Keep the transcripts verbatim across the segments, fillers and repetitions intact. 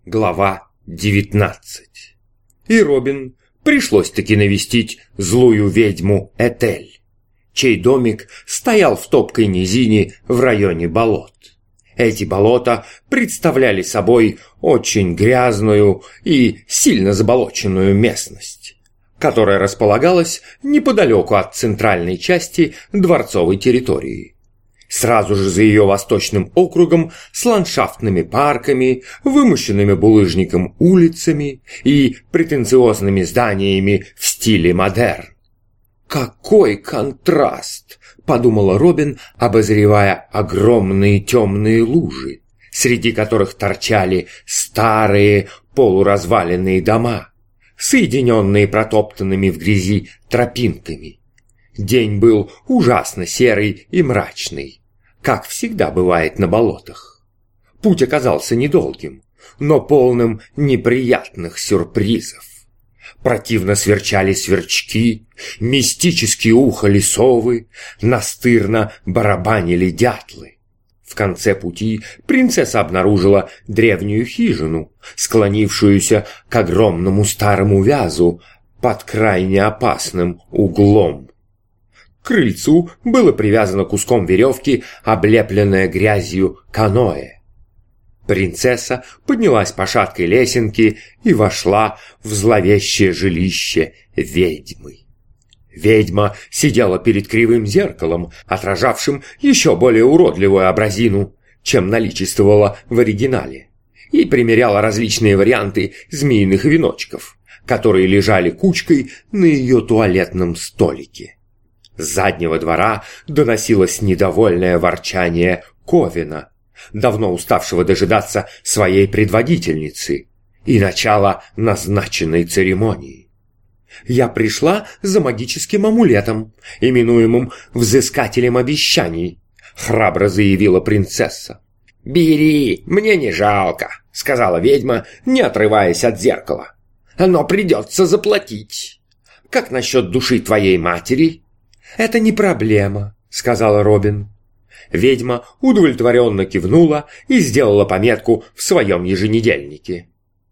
Глава девятнадцать. И Робин пришлось-таки навестить злую ведьму Этель, чей домик стоял в топкой низине в районе болот. Эти болота представляли собой очень грязную и сильно заболоченную местность, которая располагалась неподалеку от центральной части дворцовой территории. Сразу же за ее восточным округом с ландшафтными парками, вымощенными булыжником улицами и претенциозными зданиями в стиле модерн. «Какой контраст!» — подумала Робин, обозревая огромные темные лужи, среди которых торчали старые полуразваленные дома, соединенные протоптанными в грязи тропинками. День был ужасно серый и мрачный, как всегда бывает на болотах. Путь оказался недолгим, но полным неприятных сюрпризов. Противно сверчали сверчки, мистически ухали совы, настырно барабанили дятлы. В конце пути принцесса обнаружила древнюю хижину, склонившуюся к огромному старому вязу под крайне опасным углом. К крыльцу было привязано куском веревки, облепленное грязью каноэ. Принцесса поднялась по шаткой лесенке и вошла в зловещее жилище ведьмы. Ведьма сидела перед кривым зеркалом, отражавшим еще более уродливую образину, чем наличествовала в оригинале, и примеряла различные варианты змеиных веночков, которые лежали кучкой на ее туалетном столике. С заднего двора доносилось недовольное ворчание Ковина, давно уставшего дожидаться своей предводительницы и начала назначенной церемонии. «Я пришла за магическим амулетом, именуемым «Взыскателем обещаний», — храбро заявила принцесса. «Бери, мне не жалко», — сказала ведьма, не отрываясь от зеркала. «Но придется заплатить. Как насчет души твоей матери?» «Это не проблема», — сказала Робин. Ведьма удовлетворенно кивнула и сделала пометку в своем еженедельнике.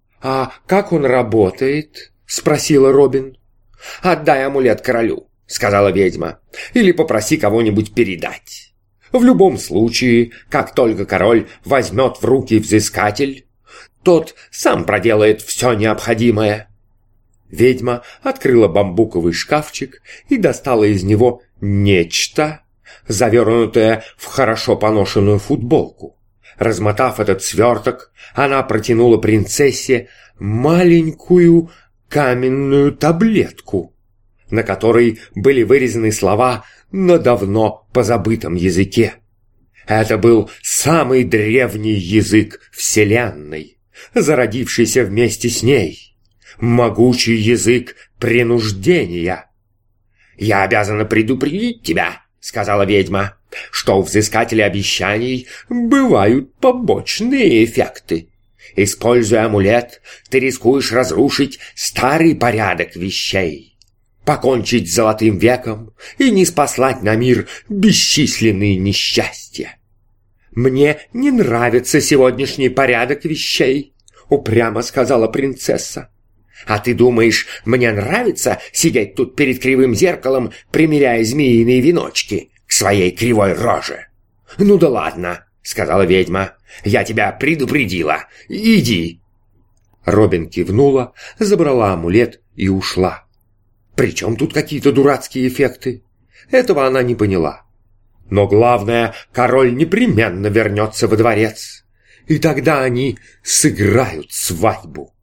«А как он работает?» — спросила Робин. «Отдай амулет королю», — сказала ведьма, — «или попроси кого-нибудь передать. В любом случае, как только король возьмет в руки взыскатель, тот сам проделает все необходимое». Ведьма открыла бамбуковый шкафчик и достала из него нечто, завернутое в хорошо поношенную футболку. Размотав этот сверток, она протянула принцессе маленькую каменную таблетку, на которой были вырезаны слова на давно позабытом языке. Это был самый древний язык Вселенной, зародившийся вместе с ней. Могучий язык принуждения. «Я обязана предупредить тебя», — сказала ведьма, — «что у взыскателя обещаний бывают побочные эффекты. Используя амулет, ты рискуешь разрушить старый порядок вещей, покончить с золотым веком и ниспослать на мир бесчисленные несчастья». «Мне не нравится сегодняшний порядок вещей», — упрямо сказала принцесса. «А ты думаешь, мне нравится сидеть тут перед кривым зеркалом, примеряя змеиные веночки к своей кривой роже?» «Ну да ладно», — сказала ведьма, — «я тебя предупредила. Иди». Робин кивнула, забрала амулет и ушла. «При чем тут какие-то дурацкие эффекты?» Этого она не поняла. Но главное, король непременно вернется во дворец, и тогда они сыграют свадьбу.